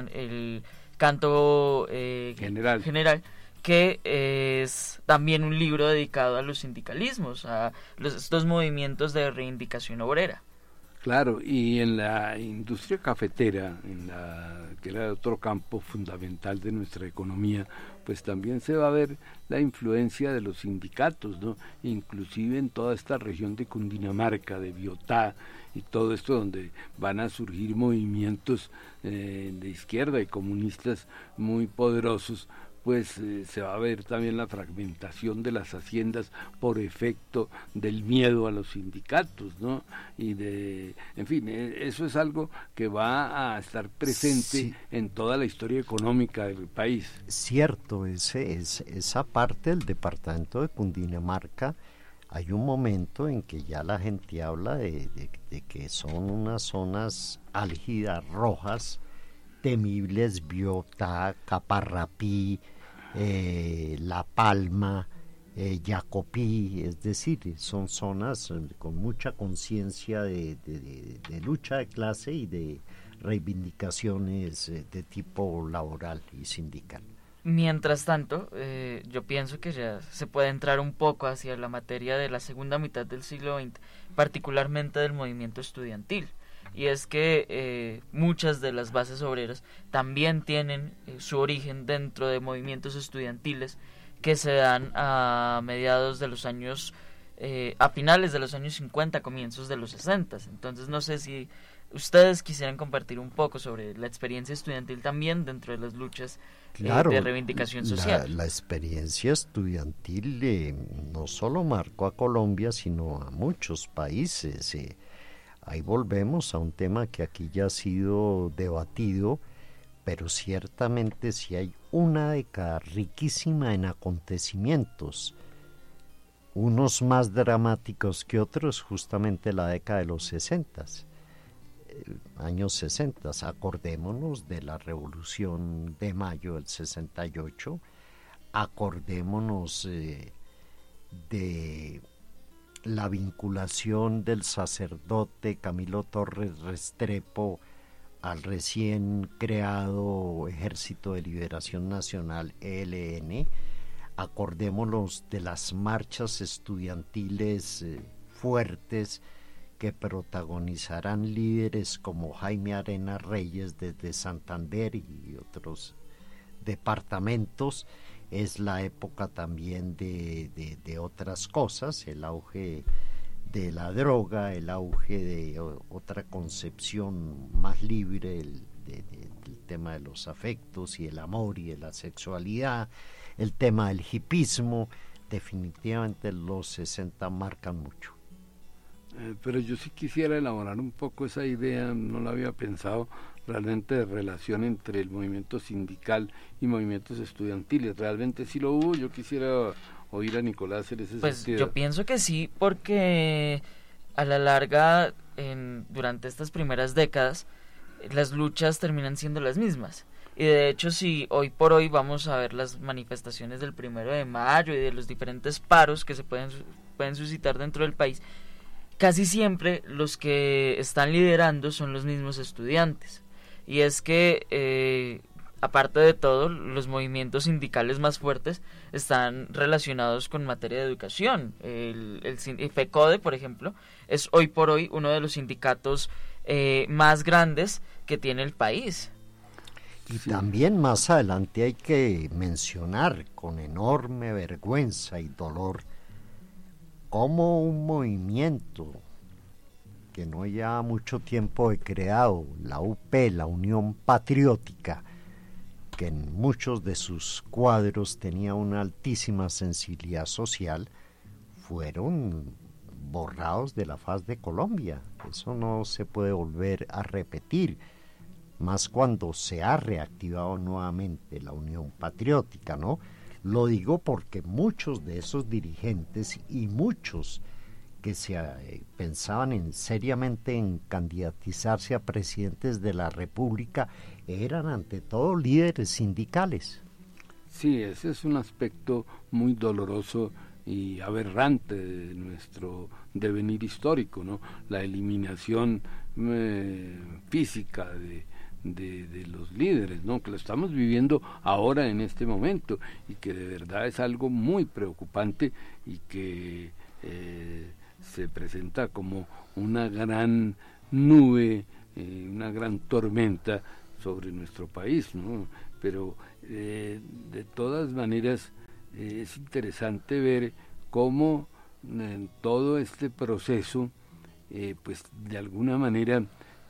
S4: canto general, que es también un libro dedicado a los sindicalismos, a estos movimientos de reivindicación obrera.
S2: Claro, y en la industria cafetera, que era otro campo fundamental de nuestra economía, pues también se va a ver la influencia de los sindicatos, ¿no? Inclusive en toda esta región de Cundinamarca, de Biotá y todo esto, donde van a surgir movimientos de izquierda y comunistas muy poderosos, pues se va a ver también la fragmentación de las haciendas por efecto del miedo a los sindicatos, ¿no? En fin, eso es algo que va a estar presente, sí, en toda la historia económica del país.
S3: Cierto, esa parte del departamento de Cundinamarca, hay un momento en que ya la gente habla de que son unas zonas álgidas, rojas, temibles, Biotá, Caparrapí, La Palma, Jacopí, es decir, son zonas con mucha conciencia de lucha de clase y de reivindicaciones de tipo laboral y sindical.
S4: Mientras tanto, yo pienso que ya se puede entrar un poco hacia la materia de la segunda mitad del siglo XX, particularmente del movimiento estudiantil. Y es que muchas de las bases obreras también tienen su origen dentro de movimientos estudiantiles que se dan a mediados de los años, a finales de los años 50, comienzos de los 60. Entonces no sé si ustedes quisieran compartir un poco sobre la experiencia estudiantil también dentro de las luchas de reivindicación social.
S3: La experiencia estudiantil no solo marcó a Colombia, sino a muchos países. Ahí volvemos a un tema que aquí ya ha sido debatido, pero ciertamente sí hay una década riquísima en acontecimientos, unos más dramáticos que otros, justamente la década de los 60, años 60. Acordémonos de la Revolución de Mayo del 68, acordémonos de la vinculación del sacerdote Camilo Torres Restrepo al recién creado Ejército de Liberación Nacional, ELN. Acordémonos de las marchas estudiantiles fuertes que protagonizarán líderes como Jaime Arenas Reyes desde Santander y otros departamentos. Es la época también de otras cosas, el auge de la droga, el auge de otra concepción más libre del tema de los afectos y el amor y de la sexualidad, el tema del hipismo. Definitivamente los 60 marcan mucho.
S2: Pero yo sí quisiera elaborar un poco esa idea, no la había pensado realmente, de relación entre el movimiento sindical y movimientos estudiantiles. Realmente sí lo hubo. Yo quisiera oír a Nicolás en ese sentido.
S4: Yo pienso que sí, porque a la larga, durante estas primeras décadas, las luchas terminan siendo las mismas. Y de hecho, si hoy por hoy vamos a ver las manifestaciones del 1 de mayo y de los diferentes paros que se pueden suscitar dentro del país, casi siempre los que están liderando son los mismos estudiantes. Y es que, aparte de todo, los movimientos sindicales más fuertes están relacionados con materia de educación. El FECODE, por ejemplo, es hoy por hoy uno de los sindicatos más grandes que tiene el país.
S3: Y también más adelante hay que mencionar con enorme vergüenza y dolor cómo un movimiento que no lleva mucho tiempo de creado, la UP, la Unión Patriótica, que en muchos de sus cuadros tenía una altísima sensibilidad social, fueron borrados de la faz de Colombia. Eso no se puede volver a repetir, más cuando se ha reactivado nuevamente la Unión Patriótica, ¿no? Lo digo porque muchos de esos dirigentes y muchos que pensaban seriamente en candidatizarse a presidentes de la República eran ante todo líderes sindicales.
S2: Sí, ese es un aspecto muy doloroso y aberrante de nuestro devenir histórico, ¿no? La eliminación física de los líderes, ¿no? Que lo estamos viviendo ahora en este momento y que de verdad es algo muy preocupante y que se presenta como una gran nube, una gran tormenta sobre nuestro país, ¿no? Pero de todas maneras es interesante ver cómo todo este proceso pues de alguna manera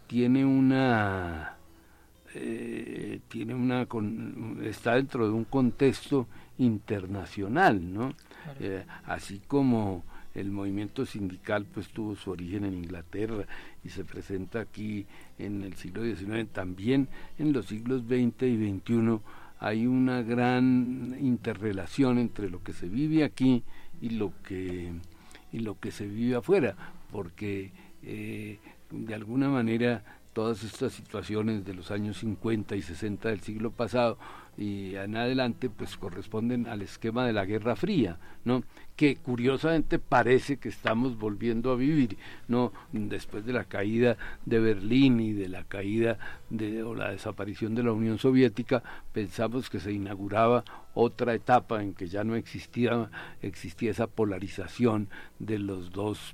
S2: está dentro de un contexto internacional, ¿no? Claro. Así como el movimiento sindical pues tuvo su origen en Inglaterra y se presenta aquí en el siglo XIX, también en los siglos XX y XXI hay una gran interrelación entre lo que se vive aquí y lo que se vive afuera, porque de alguna manera todas estas situaciones de los años 50 y 60 del siglo pasado y en adelante pues corresponden al esquema de la Guerra Fría, ¿no? Que curiosamente parece que estamos volviendo a vivir, ¿no? Después de la caída de Berlín y de la caída o la desaparición de la Unión Soviética, pensamos que se inauguraba otra etapa en que ya no existía esa polarización de las dos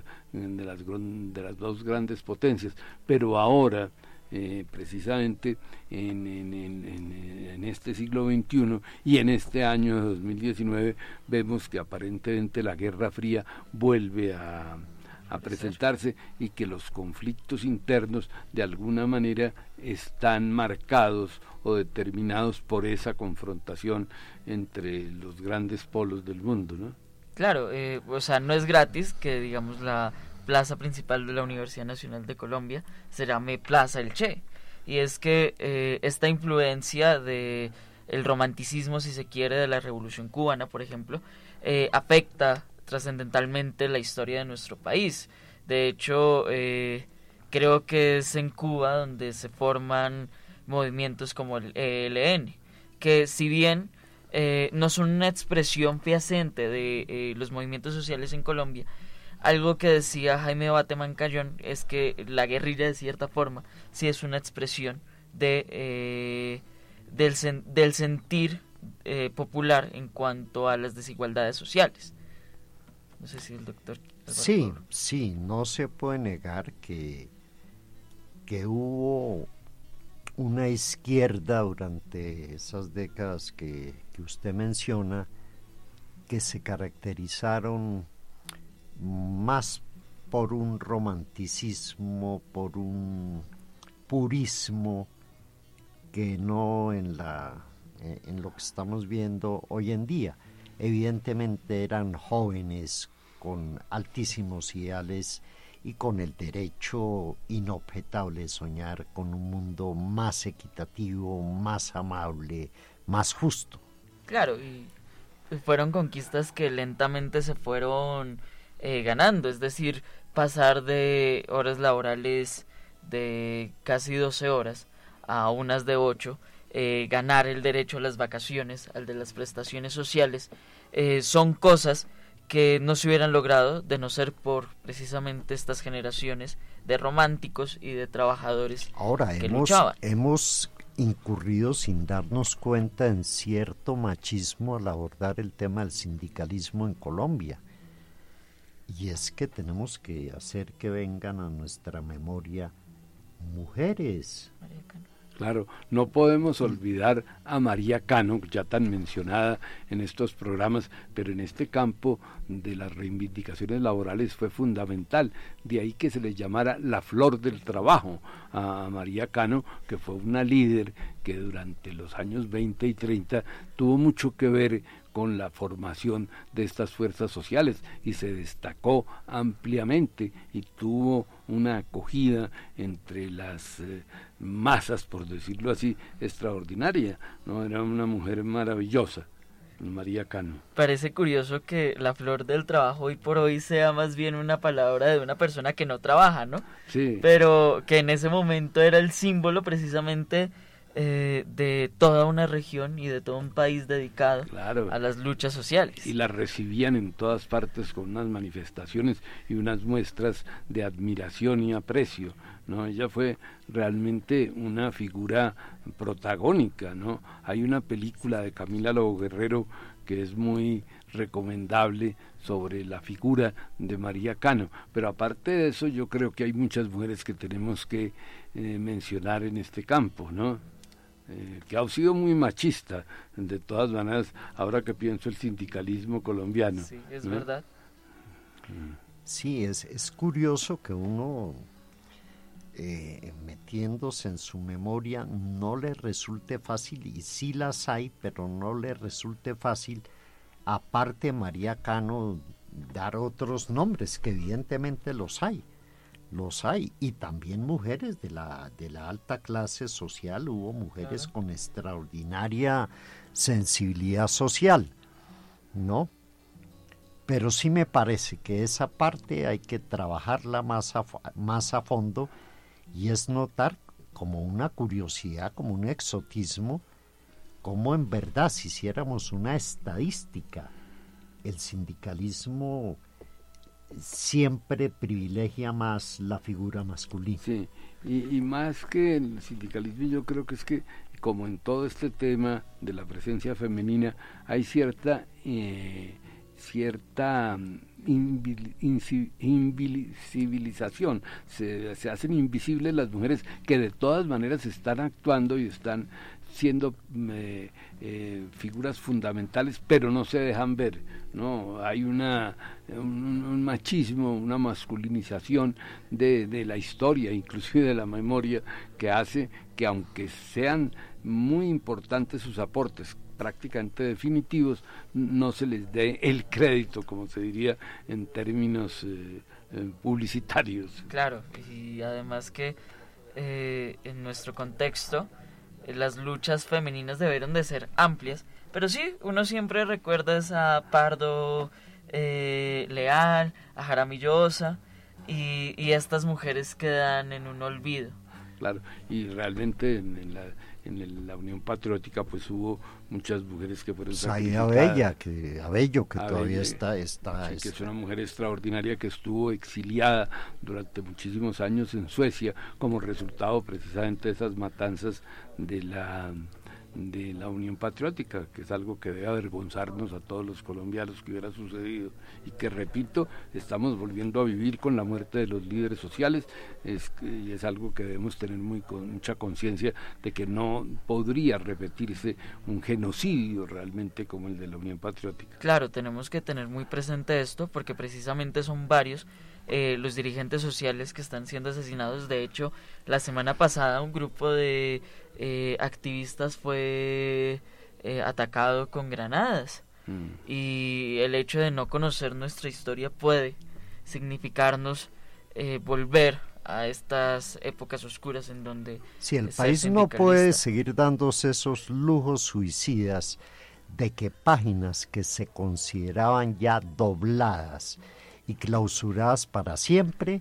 S2: grandes potencias, pero ahora precisamente en este siglo XXI y en este año de 2019 vemos que aparentemente la Guerra Fría vuelve a a presentarse, y que los conflictos internos de alguna manera están marcados o determinados por esa confrontación entre los grandes polos del mundo, ¿no?
S4: Claro, o sea, no es gratis que, digamos, la plaza principal de la Universidad Nacional de Colombia se llame Plaza El Che, y es que esta influencia de el romanticismo, si se quiere, de la Revolución Cubana, por ejemplo, afecta trascendentalmente la historia de nuestro país. De hecho, creo que es en Cuba donde se forman movimientos como el ELN, que si bien no son una expresión fehaciente de los movimientos sociales en Colombia, algo que decía Jaime Bateman Cayón es que la guerrilla, de cierta forma, sí es una expresión del sentir popular en cuanto a las desigualdades sociales. No sé si el doctor...
S3: Sí, no se puede negar que hubo una izquierda durante esas décadas que usted menciona, que se caracterizaron más por un romanticismo, por un purismo, que no en lo que estamos viendo hoy en día. Evidentemente eran jóvenes con altísimos ideales y con el derecho inobjetable de soñar con un mundo más equitativo, más amable, más justo.
S4: Claro, y fueron conquistas que lentamente se fueron ganando, es decir, pasar de horas laborales de casi 12 horas a unas de 8, ganar el derecho a las vacaciones, al de las prestaciones sociales, son cosas que no se hubieran logrado de no ser por precisamente estas generaciones de románticos y de trabajadores que luchaban.
S3: Hemos incurrido sin darnos cuenta en cierto machismo al abordar el tema del sindicalismo en Colombia. Y es que tenemos que hacer que vengan a nuestra memoria mujeres.
S2: Claro, no podemos olvidar a María Cano, ya tan mencionada en estos programas, pero en este campo de las reivindicaciones laborales fue fundamental. De ahí que se le llamara la flor del trabajo a María Cano, que fue una líder que durante los años 20 y 30 tuvo mucho que ver con la formación de estas fuerzas sociales y se destacó ampliamente y tuvo una acogida entre las masas, por decirlo así, extraordinaria, ¿no? Era una mujer maravillosa, María Cano.
S4: Parece curioso que la flor del trabajo hoy por hoy sea más bien una palabra de una persona que no trabaja, ¿no?
S2: Sí.
S4: Pero que en ese momento era el símbolo precisamente de toda una región y de todo un país dedicado a las luchas sociales.
S2: Y la recibían en todas partes con unas manifestaciones y unas muestras de admiración y aprecio, ¿no? Ella fue realmente una figura protagónica, ¿no? Hay una película de Camila Lobo Guerrero que es muy recomendable sobre la figura de María Cano, pero aparte de eso yo creo que hay muchas mujeres que tenemos que mencionar en este campo, ¿no? Que ha sido muy machista, de todas maneras, ahora que pienso el sindicalismo colombiano.
S4: Sí, es
S2: ¿no?
S4: verdad.
S3: Sí, es curioso que uno, metiéndose en su memoria, no le resulte fácil, y sí las hay, pero no le resulte fácil, aparte María Cano, dar otros nombres, que evidentemente los hay, y también mujeres de la alta clase social. Hubo mujeres con extraordinaria sensibilidad social, ¿no? Pero sí me parece que esa parte hay que trabajarla más a fondo, y es notar como una curiosidad, como un exotismo, como en verdad, si hiciéramos una estadística, el sindicalismo siempre privilegia más la figura masculina.
S2: Sí, y más que el sindicalismo, yo creo que es que, como en todo este tema de la presencia femenina, hay cierta invisibilización, se hacen invisibles las mujeres que de todas maneras están actuando y están siendo figuras fundamentales, pero no se dejan ver, ¿no? Hay un machismo, una masculinización de la historia, inclusive de la memoria, que hace que, aunque sean muy importantes sus aportes, prácticamente definitivos, no se les dé el crédito, como se diría en términos publicitarios.
S4: Claro, y además que en nuestro contexto las luchas femeninas debieron de ser amplias, pero sí, uno siempre recuerda a Pardo Leal, a Jaramillo Osa, y estas mujeres quedan en un olvido.
S2: Claro, y realmente en la Unión Patriótica pues hubo muchas mujeres que fueron
S3: sacrificadas. Abello, que todavía está
S2: sí, que es una mujer extraordinaria que estuvo exiliada durante muchísimos años en Suecia como resultado precisamente de esas matanzas de la Unión Patriótica, que es algo que debe avergonzarnos a todos los colombianos que hubiera sucedido, y que, repito, estamos volviendo a vivir con la muerte de los líderes sociales, y es algo que debemos tener mucha conciencia de que no podría repetirse un genocidio realmente como el de la Unión Patriótica.
S4: Claro, tenemos que tener muy presente esto, porque precisamente son varios los dirigentes sociales que están siendo asesinados. De hecho, la semana pasada un grupo de activistas fue atacado con granadas, y el hecho de no conocer nuestra historia puede significarnos volver a estas épocas oscuras en donde
S3: si el país no puede seguir dándose esos lujos suicidas de que páginas que se consideraban ya dobladas y clausuradas para siempre,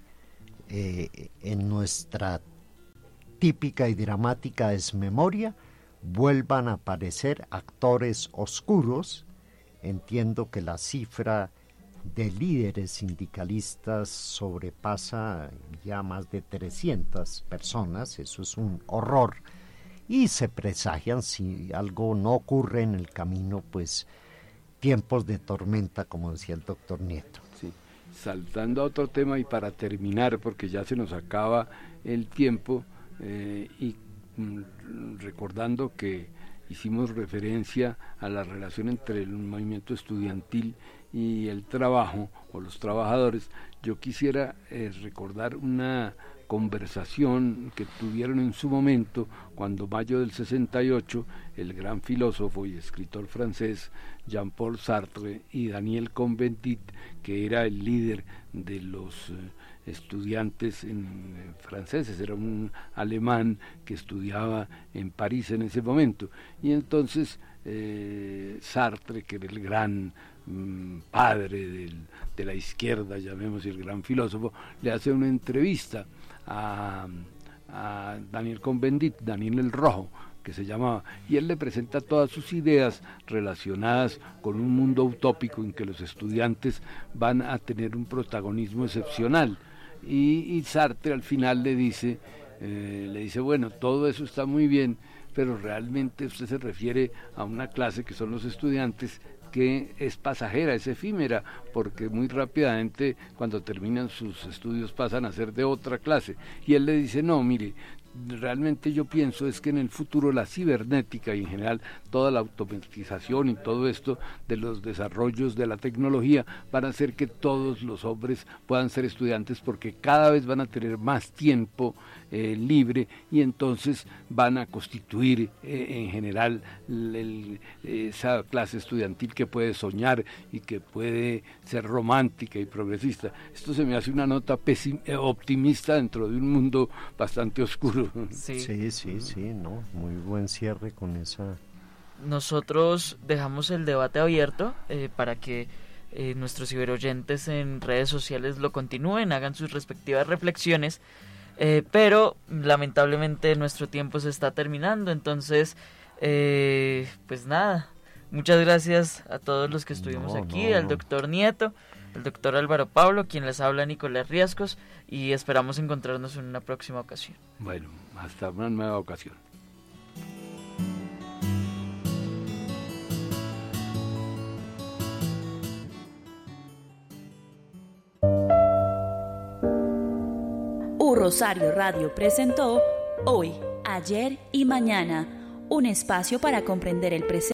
S3: en nuestra típica y dramática desmemoria, vuelvan a aparecer actores oscuros. Entiendo que la cifra de líderes sindicalistas sobrepasa ya más de 300 personas, eso es un horror, y se presagian, si algo no ocurre en el camino, pues tiempos de tormenta, como decía el doctor Nieto.
S2: Sí. Saltando a otro tema y para terminar, porque ya se nos acaba el tiempo, y recordando que hicimos referencia a la relación entre el movimiento estudiantil y el trabajo o los trabajadores, yo quisiera recordar una conversación que tuvieron en su momento cuando mayo del 68 el gran filósofo y escritor francés Jean-Paul Sartre y Daniel Cohn-Bendit, que era el líder de los estudiantes franceses, era un alemán que estudiaba en París en ese momento, y entonces Sartre, que era el gran padre de la izquierda, llamemos, el gran filósofo, le hace una entrevista a Daniel Cohn-Bendit, Daniel el Rojo, que se llamaba, y él le presenta todas sus ideas relacionadas con un mundo utópico en que los estudiantes van a tener un protagonismo excepcional, y Sartre al final le dice, bueno, todo eso está muy bien, pero realmente usted se refiere a una clase que son los estudiantes, que es pasajera, es efímera, porque muy rápidamente cuando terminan sus estudios pasan a ser de otra clase. Y él le dice, no, mire, realmente yo pienso es que en el futuro la cibernética y en general toda la automatización y todo esto de los desarrollos de la tecnología van a hacer que todos los hombres puedan ser estudiantes, porque cada vez van a tener más tiempo libre, y entonces van a constituir en general esa clase estudiantil que puede soñar y que puede ser romántica y progresista. Esto se me hace una nota optimista dentro de un mundo bastante oscuro.
S3: Sí, no, muy buen cierre con esa.
S4: Nosotros dejamos el debate abierto para que nuestros ciberoyentes en redes sociales lo continúen, hagan sus respectivas reflexiones, pero lamentablemente nuestro tiempo se está terminando, entonces pues nada, muchas gracias a todos los que estuvimos aquí, al doctor Nieto, el doctor Álvaro Pablo, quien les habla, Nicolás Riascos, y esperamos encontrarnos en una próxima ocasión.
S2: Bueno, hasta una nueva ocasión.
S1: Rosario Radio presentó Hoy, Ayer y Mañana, un espacio para comprender el presente.